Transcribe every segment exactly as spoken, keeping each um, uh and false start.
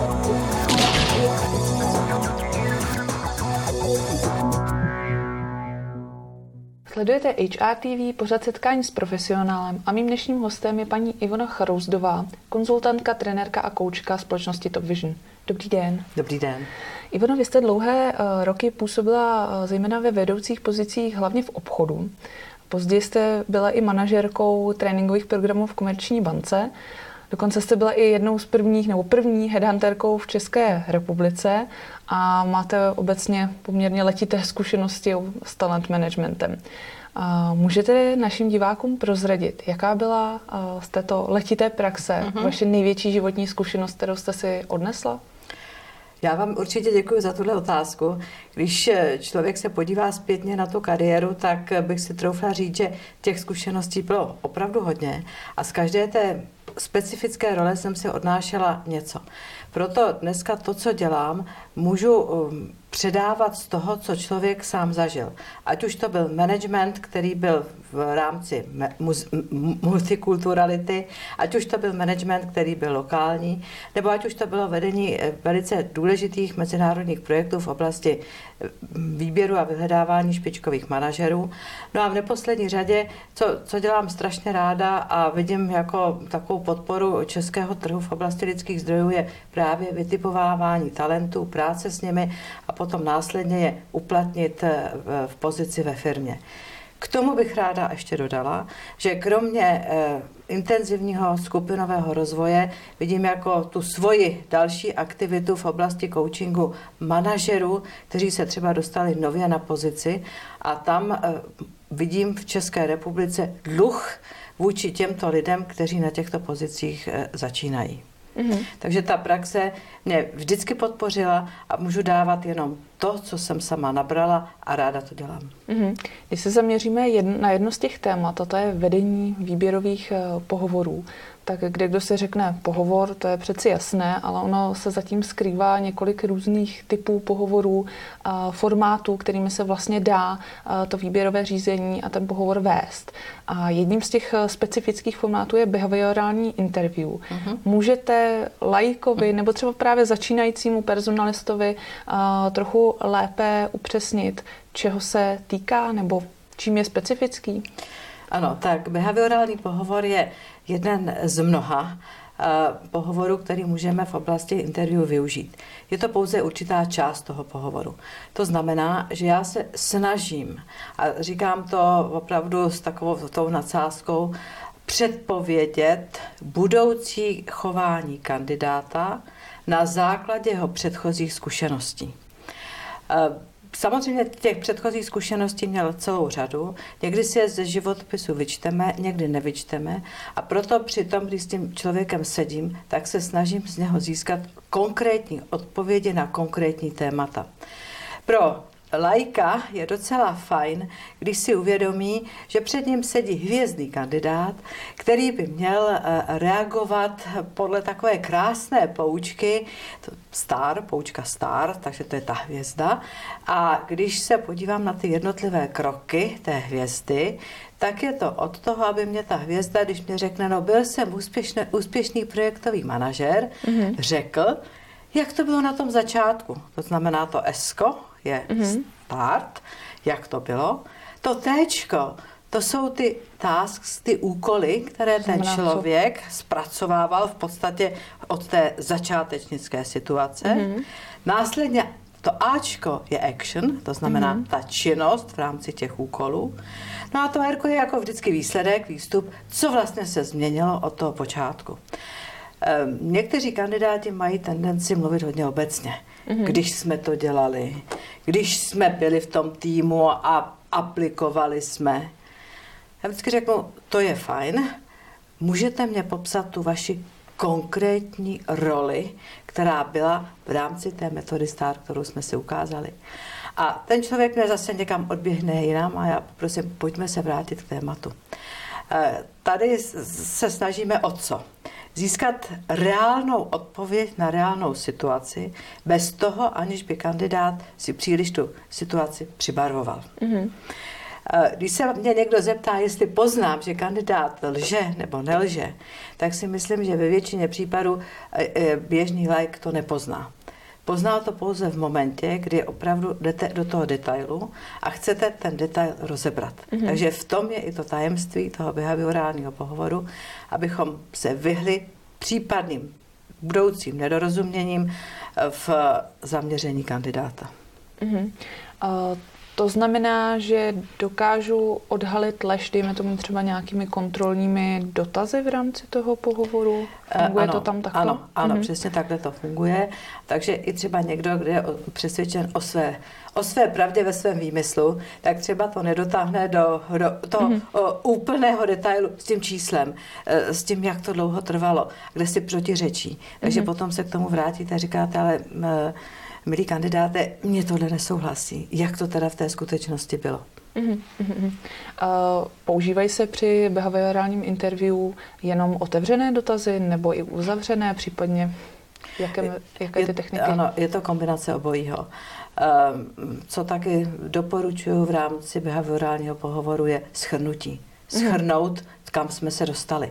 Sledujete H R T V, pořad Setkání s profesionálem a mým dnešním hostem je paní Ivona Charouzdová, konzultantka, trenérka a koučka společnosti Top Vision. Dobrý den. Dobrý den. Ivono, vy jste dlouhé uh, roky působila uh, zejména ve vedoucích pozicích, hlavně v obchodu. Později jste byla i manažerkou tréninkových programů v Komerční bance. Dokonce jste byla i jednou z prvních nebo první headhunterkou v České republice a máte obecně poměrně letité zkušenosti s talent managementem. Můžete našim divákům prozradit, jaká byla z této letité praxe uh-huh. vaše největší životní zkušenost, kterou jste si odnesla? Já vám určitě děkuji za tuhle otázku. Když člověk se podívá zpětně na tu kariéru, tak bych si troufla říct, že těch zkušeností bylo opravdu hodně a z každé té specifické role jsem si odnášela něco. Proto dneska to, co dělám, můžu předávat z toho, co člověk sám zažil. Ať už to byl management, který byl v rámci multikulturality, ať už to byl management, který byl lokální, nebo ať už to bylo vedení velice důležitých mezinárodních projektů v oblasti výběru a vyhledávání špičkových manažerů. No a v neposlední řadě, co, co dělám strašně ráda a vidím jako takovou podporu českého trhu v oblasti lidských zdrojů, je právě vytipovávání talentů, práce s nimi a potom následně je uplatnit v pozici ve firmě. K tomu bych ráda ještě dodala, že kromě eh, intenzivního skupinového rozvoje vidím jako tu svoji další aktivitu v oblasti coachingu manažerů, kteří se třeba dostali nově na pozici a tam eh, vidím v České republice dluh vůči těmto lidem, kteří na těchto pozicích eh, začínají. Mm-hmm. Takže ta praxe mě vždycky podpořila a můžu dávat jenom to, co jsem sama nabrala a ráda to dělám. Mm-hmm. Když se zaměříme jedno, na jedno z těch témat, a to je vedení výběrových uh, pohovorů, tak kde kdo se řekne pohovor, to je přeci jasné, ale ono se zatím skrývá několik různých typů pohovorů, formátů, kterými se vlastně dá to výběrové řízení a ten pohovor vést. A jedním z těch specifických formátů je behaviorální interview. Uh-huh. Můžete laikovi nebo třeba právě začínajícímu personalistovi trochu lépe upřesnit, čeho se týká nebo čím je specifický? Ano, tak behaviorální pohovor je jeden z mnoha uh, pohovorů, který můžeme v oblasti interview využít. Je to pouze určitá část toho pohovoru. To znamená, že já se snažím, a říkám to opravdu s takovou tou nadsázkou, předpovědět budoucí chování kandidáta na základě jeho předchozích zkušeností. Uh, Samozřejmě těch předchozích zkušeností měl celou řadu. Někdy si je ze životopisu vyčteme, někdy nevyčteme a proto při tom, když s tím člověkem sedím, tak se snažím z něho získat konkrétní odpovědi na konkrétní témata. Pro laika je docela fajn, když si uvědomí, že před ním sedí hvězdný kandidát, který by měl reagovat podle takové krásné poučky, star, poučka star, takže to je ta hvězda. A když se podívám na ty jednotlivé kroky té hvězdy, tak je to od toho, aby mě ta hvězda, když mě řekne, no byl jsem úspěšný, úspěšný projektový manažer, mm-hmm. řekl, jak to bylo na tom začátku. To znamená to esko, je mm-hmm. start, jak to bylo. To téčko, to jsou ty tasks, ty úkoly, které ten člověk zpracovával v podstatě od té začátečnické situace. Mm-hmm. Následně to áčko je action, to znamená mm-hmm. ta činnost v rámci těch úkolů. No a to érko je jako vždycky výsledek, výstup, co vlastně se změnilo od toho počátku. Ehm, někteří kandidáti mají tendenci mluvit hodně obecně. Mm-hmm. Když jsme to dělali, když jsme byli v tom týmu a aplikovali jsme. Já vždycky řeknu, to je fajn, můžete mě popsat tu vaši konkrétní roli, která byla v rámci té metody STAR, kterou jsme si ukázali. A ten člověk mě zase někam odběhne jinam a já poprosím, pojďme se vrátit k tématu. Tady se snažíme o co? Získat reálnou odpověď na reálnou situaci, bez toho, aniž by kandidát si příliš tu situaci přibarvoval. Mm-hmm. Když se mě někdo zeptá, jestli poznám, že kandidát lže nebo nelže, tak si myslím, že ve většině případů běžný laik to nepozná. Pozná to pouze v momentě, kdy opravdu jdete do toho detailu a chcete ten detail rozebrat. Mm-hmm. Takže v tom je i to tajemství toho behaviorálního pohovoru, abychom se vyhli případným budoucím nedorozuměním v zaměření kandidáta. Mm-hmm. Uh... To znamená, že dokážu odhalit lež, dejme tomu třeba nějakými kontrolními dotazy v rámci toho pohovoru? Funguje ano, to tam takhle? Ano, ano, mm-hmm. přesně takhle to funguje. Takže i třeba někdo, kdo je přesvědčen o své, o své pravdě ve svém výmyslu, tak třeba to nedotáhne do, do toho mm-hmm. úplného detailu s tím číslem, s tím, jak to dlouho trvalo, kde si protiřečí. Takže mm-hmm. potom se k tomu vrátíte a říkáte, ale... milí kandidáte, mě tohle nesouhlasí. Jak to teda v té skutečnosti bylo? Uh-huh, uh-huh. Uh, používají se při behaviorálním interview jenom otevřené dotazy nebo i uzavřené, případně jaké, jaké je, ty techniky? Ano, je to kombinace obojího. Uh, co taky doporučuji v rámci behaviorálního pohovoru je shrnutí. Shrnout, uh-huh. kam jsme se dostali.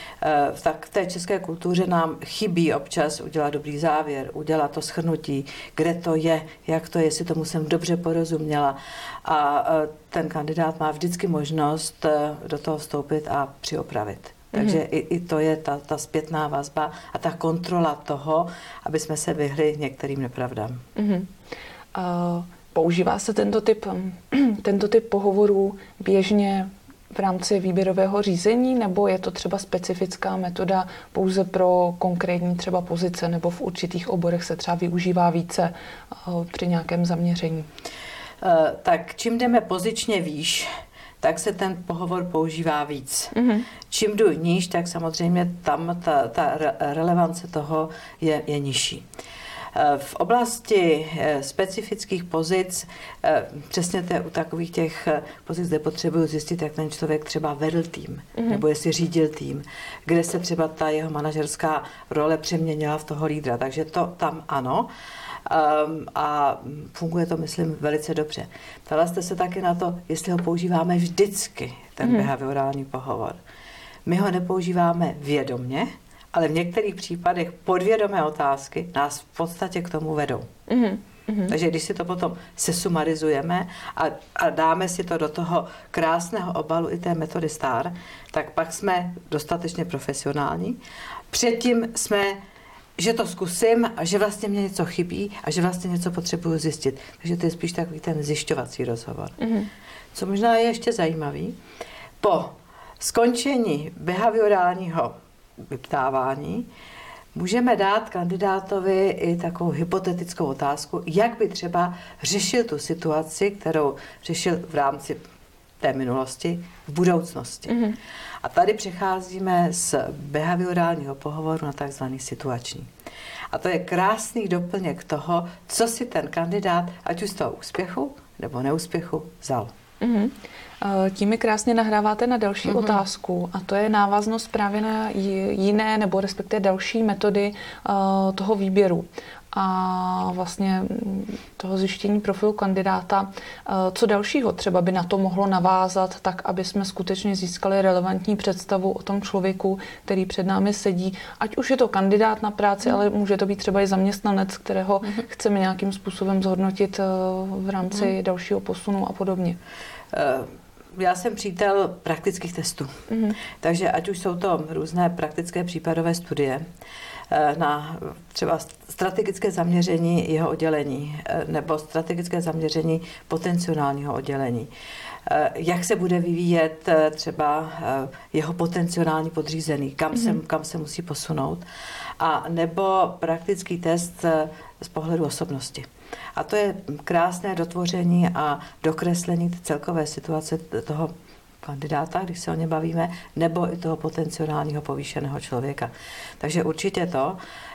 Tak v té české kultuře nám chybí občas udělat dobrý závěr, udělat to shrnutí, kde to je, jak to je, jestli tomu jsem dobře porozuměla. A ten kandidát má vždycky možnost do toho vstoupit a přiopravit. Takže mm-hmm. i, i to je ta, ta zpětná vazba a ta kontrola toho, aby jsme se vyhli některým nepravdám. Mm-hmm. Uh, používá se tento typ, tento typ pohovorů běžně v rámci výběrového řízení, nebo je to třeba specifická metoda pouze pro konkrétní třeba pozice, nebo v určitých oborech se třeba využívá více uh, při nějakém zaměření? Uh, tak čím jdeme pozičně výš, tak se ten pohovor používá víc. Mm-hmm. Čím jdu níž, tak samozřejmě tam ta, ta relevance toho je, je nižší. V oblasti specifických pozic, přesně to je u takových těch pozic, kde potřebuju zjistit, jak ten člověk třeba vedl tým, mm-hmm. nebo jestli řídil tým, kde se třeba ta jeho manažerská role přeměnila v toho lídra. Takže to tam ano. Um, a funguje to, myslím, velice dobře. Ptala jste se taky na to, jestli ho používáme vždycky, ten mm-hmm. behaviorální pohovor. My ho nepoužíváme vědomně, ale v některých případech podvědomé otázky nás v podstatě k tomu vedou. Mm-hmm. Takže když si to potom sesumarizujeme a, a dáme si to do toho krásného obalu i té metody STAR, tak pak jsme dostatečně profesionální. Předtím jsme, že to zkusím a že vlastně mě něco chybí a že vlastně něco potřebuju zjistit. Takže to je spíš takový ten zjišťovací rozhovor. Mm-hmm. Co možná je ještě zajímavý, po skončení behaviorálního vyptávání můžeme dát kandidátovi i takovou hypotetickou otázku, jak by třeba řešil tu situaci, kterou řešil v rámci té minulosti, v budoucnosti. Mm-hmm. A tady přecházíme z behaviorálního pohovoru na takzvaný situační. A to je krásný doplněk toho, co si ten kandidát, ať už z toho úspěchu nebo neúspěchu, vzal. Mm-hmm. Tím mi krásně nahráváte na další mm-hmm. otázku a to je návaznost právě na jiné nebo respektive další metody uh, toho výběru a vlastně toho zjištění profilu kandidáta. Uh, co dalšího třeba by na to mohlo navázat, tak aby jsme skutečně získali relevantní představu o tom člověku, který před námi sedí. Ať už je to kandidát na práci, mm. ale může to být třeba i zaměstnanec, kterého mm-hmm. chceme nějakým způsobem zhodnotit uh, v rámci mm. dalšího posunu a podobně. Uh. Já jsem přítel praktických testů, mm-hmm. takže ať už jsou to různé praktické případové studie na třeba strategické zaměření jeho oddělení nebo strategické zaměření potenciálního oddělení. Jak se bude vyvíjet třeba jeho potenciální podřízený, kam, mm-hmm. se, kam se musí posunout, a nebo praktický test z pohledu osobnosti. A to je krásné dotvoření a dokreslení celkové situace toho kandidáta, když se o ně bavíme, nebo i toho potenciálního povýšeného člověka. Takže určitě to.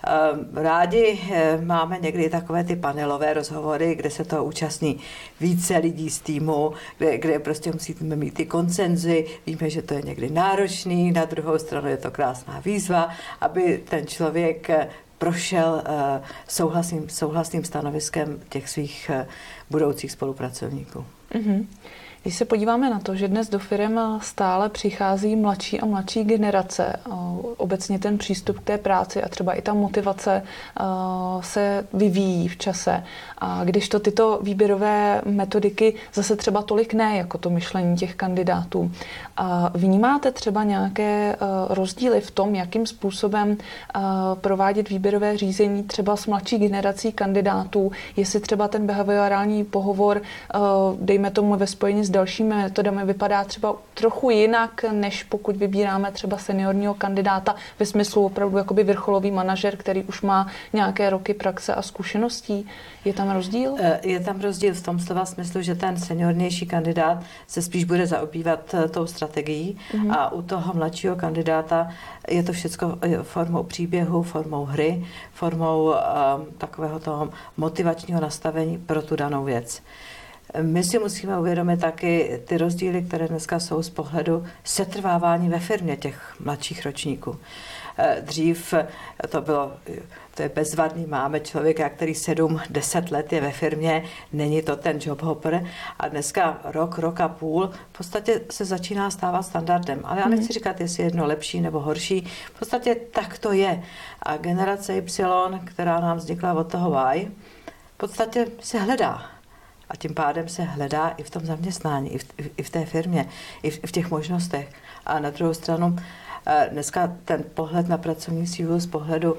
Rádi máme někdy takové ty panelové rozhovory, kde se toho účastní více lidí z týmu, kde, kde prostě musíme mít ty konsenzy. Víme, že to je někdy náročný, na druhou stranu je to krásná výzva, aby ten člověk prošel uh, souhlasným, souhlasným stanoviskem těch svých uh, budoucích spolupracovníků. Mm-hmm. Když se podíváme na to, že dnes do firem stále přichází mladší a mladší generace, obecně ten přístup k té práci a třeba i ta motivace se vyvíjí v čase, a když to tyto výběrové metodiky zase třeba tolik ne, jako to myšlení těch kandidátů. A vnímáte třeba nějaké rozdíly v tom, jakým způsobem provádět výběrové řízení třeba s mladší generací kandidátů, jestli třeba ten behaviorální pohovor, dejme tomu ve spojení s dalšími metodami, vypadá třeba trochu jinak, než pokud vybíráme třeba seniorního kandidáta ve smyslu opravdu jakoby vrcholový manažer, který už má nějaké roky praxe a zkušeností. Je tam rozdíl? Je tam rozdíl v tom slova smyslu, že ten seniornější kandidát se spíš bude zaobývat tou strategií mm-hmm. a u toho mladšího kandidáta je to všechno formou příběhu, formou hry, formou um, takového toho motivačního nastavení pro tu danou věc. My si musíme uvědomit taky ty rozdíly, které dneska jsou z pohledu setrvávání ve firmě těch mladších ročníků. Dřív to bylo, to je bezvadný, máme člověka, který sedm, deset let je ve firmě, není to ten job hopper a dneska rok, rok a půl v podstatě se začíná stávat standardem. Ale já nechci říkat, jestli jedno lepší nebo horší, v podstatě tak to je. A generace Y, která nám vznikla od toho Y, v podstatě se hledá. A tím pádem se hledá i v tom zaměstnání, i v, i v té firmě, i v, i v těch možnostech. A na druhou stranu dneska ten pohled na pracovní sílu z pohledu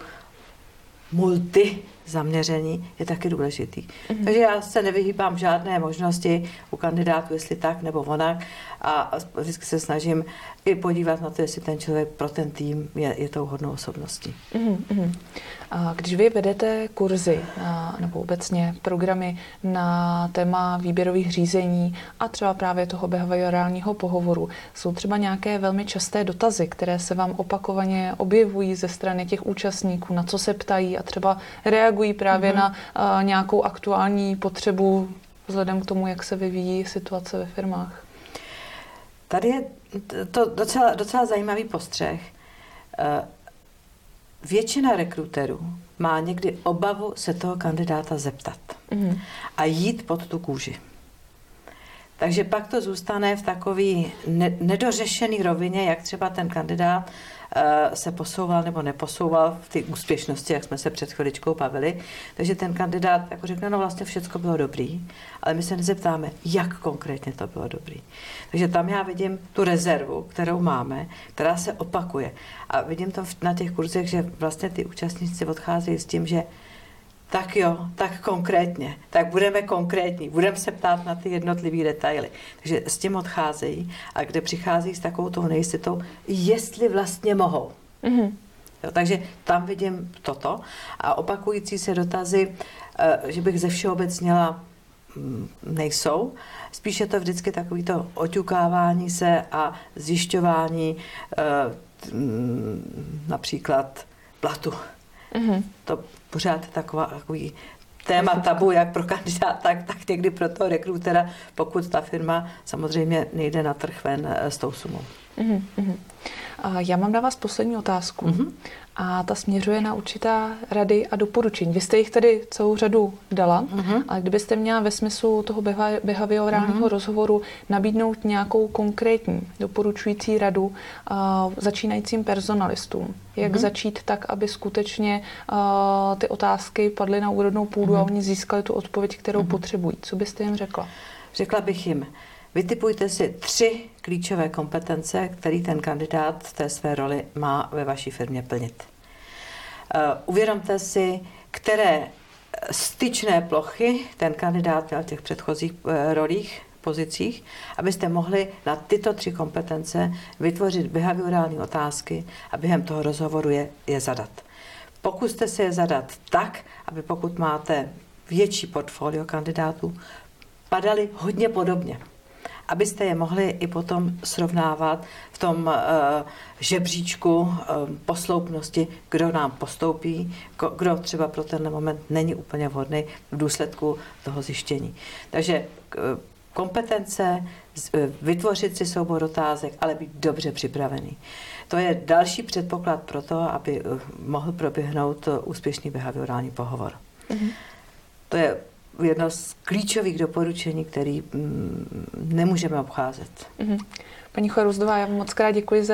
multi zaměření je taky důležitý. Mm-hmm. Takže já se nevyhýbám žádné možnosti u kandidátů, jestli tak nebo onak, a vždycky se snažím i podívat na to, jestli ten člověk pro ten tým je, je tou hodnou osobností. Mm-hmm. A když vy vedete kurzy na, nebo obecně programy na téma výběrových řízení a třeba právě toho behaviorálního pohovoru, jsou třeba nějaké velmi časté dotazy, které se vám opakovaně objevují ze strany těch účastníků, na co se ptají a třeba reagují právě mm-hmm. na uh, nějakou aktuální potřebu vzhledem k tomu, jak se vyvíjí situace ve firmách? Tady je to docela, docela zajímavý postřeh. Většina rekruterů má někdy obavu se toho kandidáta zeptat mm. a jít pod tu kůži. Takže pak to zůstane v takový ne- nedořešený rovině, jak třeba ten kandidát uh, se posouval nebo neposouval v té úspěšnosti, jak jsme se před chviličkou bavili. Takže ten kandidát jako řekne, no vlastně všechno bylo dobrý, ale my se nezeptáme, jak konkrétně to bylo dobrý. Takže tam já vidím tu rezervu, kterou máme, která se opakuje. A vidím to na těch kurzech, že vlastně ty účastníci odcházejí s tím, že tak jo, tak konkrétně, tak budeme konkrétní, budeme se ptát na ty jednotlivé detaily. Takže s tím odcházejí a kde přichází s takovou tou nejistotou, jestli vlastně mohou. Mm-hmm. Jo, takže tam vidím toto a opakující se dotazy, že bych ze všeobecněla, nejsou. Spíš je to vždycky takový to oťukávání se a zjišťování například platu. Mm-hmm. To pořád taková, takový téma tabu, jak pro kandidáta, tak, tak někdy pro toho rekrutera, pokud ta firma samozřejmě nejde na trh ven s tou sumou. Mm-hmm. A já mám na vás poslední otázku. Mm-hmm. A ta směřuje na určitá rady a doporučení. Vy jste jich tady celou řadu dala, mm-hmm. ale kdybyste měla ve smyslu toho behaviorálního mm-hmm. rozhovoru nabídnout nějakou konkrétní doporučující radu uh, začínajícím personalistům, jak mm-hmm. začít tak, aby skutečně uh, ty otázky padly na úrodnou půdu mm-hmm. a oni získali tu odpověď, kterou mm-hmm. potřebují. Co byste jim řekla? Řekla bych jim, vytipujte si tři klíčové kompetence, které ten kandidát v té své roli má ve vaší firmě plnit. Uh, uvědomte si, které styčné plochy ten kandidát měl v těch předchozích uh, rolích, pozicích, abyste mohli na tyto tři kompetence vytvořit behaviorální otázky a během toho rozhovoru je, je zadat. Pokuste se je zadat tak, aby pokud máte větší portfolio kandidátů, padaly hodně podobně. Abyste je mohli i potom srovnávat v tom uh, žebříčku uh, posloupnosti, kdo nám postoupí, kdo třeba pro ten moment není úplně vhodný v důsledku toho zjištění. Takže uh, kompetence, uh, vytvořit si soubor otázek, ale být dobře připravený. To je další předpoklad pro to, aby uh, mohl proběhnout uh, úspěšný behaviorální pohovor. Mm-hmm. To je jedno z klíčových doporučení, který mm, nemůžeme obcházet. Mm-hmm. Paní Choruzdová, já moc krát děkuji za